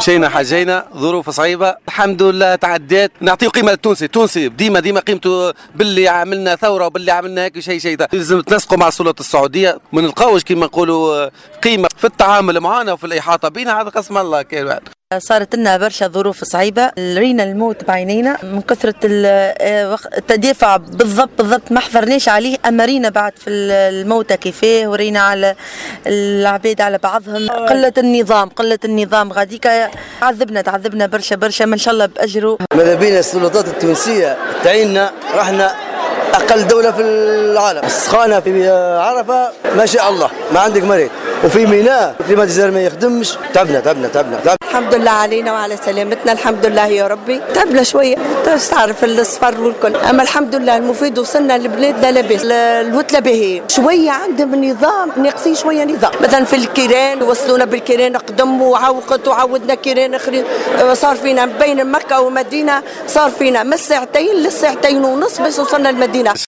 مشينا حجينا ظروف صعيبه الحمد لله تعديت. نعطيه قيمه للتونسي، التونسي ديما قيمته باللي عملنا ثوره وباللي عملنا هيك شيء لازم تنسقوا مع السلطات السعوديه، ما نلقاوش كما نقولوا قيمه في التعامل معنا وفي الاحاطه بينا. هذا قسم الله كاين واحد. صارت لنا برشا ظروف صعيبة، رينا الموت بعينينا من كثرة التدافع. بالضبط ما حضرناش عليه، أما رينا بعد في الموتى كيفاه، ورينا على العباد على بعضهم. قلة النظام غاديك تعذبنا برشا ما شاء الله بأجره. ماذا بينا السلطات التونسية تعيننا، رحنا أقل دولة في العالم. السخانة في عرفة ما شاء الله ما عندك مريض، وفي ميناء الكليماتيزور ما يخدمش. تعبنا. الحمد لله علينا وعلى سلامتنا، الحمد لله يا ربي. تعبنا شوية تعرف الصفر والكل، أما الحمد لله المفيد وصلنا لبلادنا لاباس. الوتلة باهي شوية عندهم نظام، ناقصين شوية نظام. مثلا في الكيران وصلونا بالكيران قدم وعوقت وعودنا كيران آخرين. صار فينا بين مكة ومدينة صار فينا من ساعتين لساعتين ونص باش وصلنا المدينة.